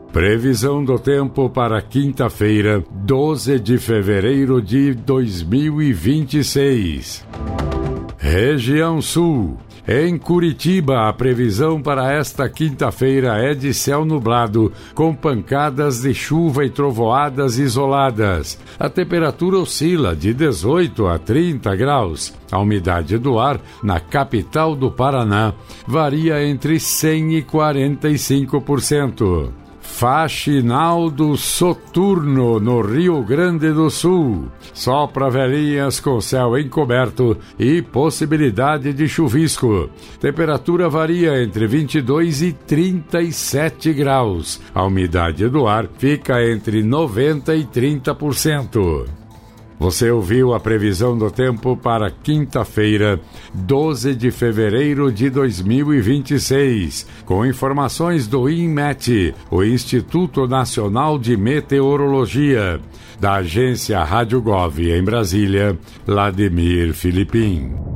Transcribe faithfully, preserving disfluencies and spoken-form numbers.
Previsão do tempo para quinta-feira, doze de fevereiro de dois mil e vinte e seis. Região Sul. Em Curitiba, a previsão para esta quinta-feira é de céu nublado, com pancadas de chuva e trovoadas isoladas. A temperatura oscila de dezoito a trinta graus. A umidade do ar na capital do Paraná varia entre cem e quarenta e cinco por cento. Faxinal do Soturno, no Rio Grande do Sul. Sopra velhinhas com céu encoberto e possibilidade de chuvisco. Temperatura varia entre vinte e dois e trinta e sete graus. A umidade do ar fica entre noventa e trinta por cento. Você ouviu a previsão do tempo para quinta-feira, doze de fevereiro de dois mil e vinte e seis, com informações do INMET, o Instituto Nacional de Meteorologia, da agência Rádio Gov em Brasília, Vladimir Filipim.